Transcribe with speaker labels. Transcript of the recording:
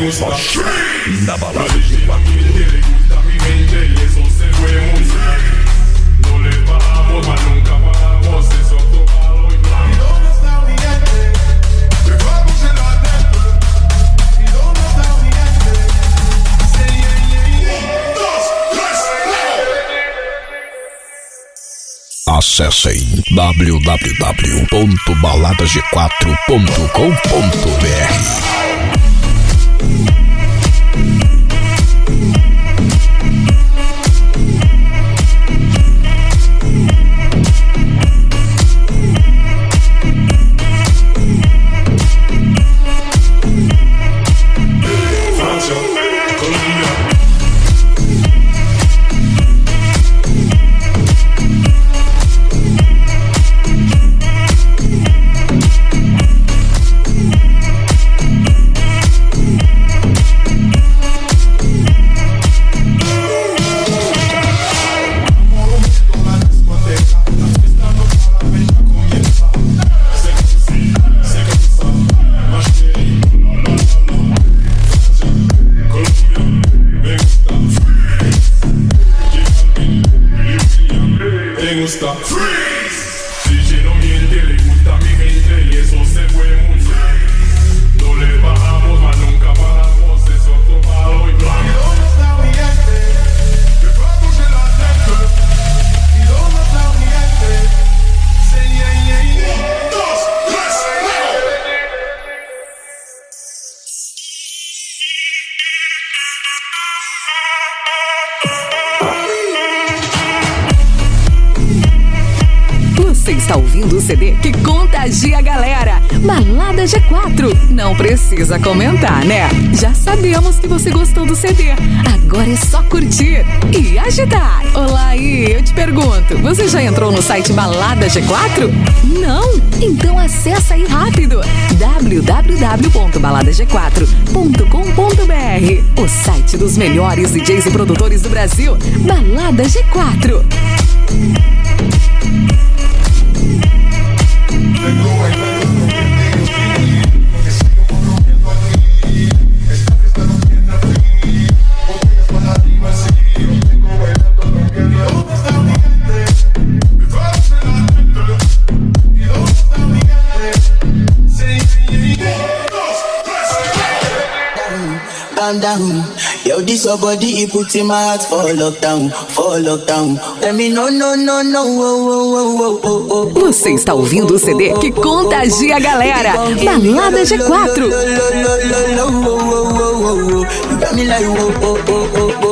Speaker 1: Na balada G4. Acessem www.baladag4.com.br.
Speaker 2: Você está ouvindo o CD que contagia a galera. Balada G4. Não precisa comentar, né? Já sabemos que você gostou do CD. Agora é só curtir e agitar. Olá aí, eu te pergunto, você já entrou no site Balada G4? Não? Então acessa aí rápido. www.baladag4.com.br. O site dos melhores DJs e produtores do Brasil. Balada G4.
Speaker 3: Calm down, yo, this your body, it puts in my heart for lockdown, for lockdown. Let me no, oh, oh, oh, oh.
Speaker 2: Você está ouvindo o CD que contagia a galera. Balada G4.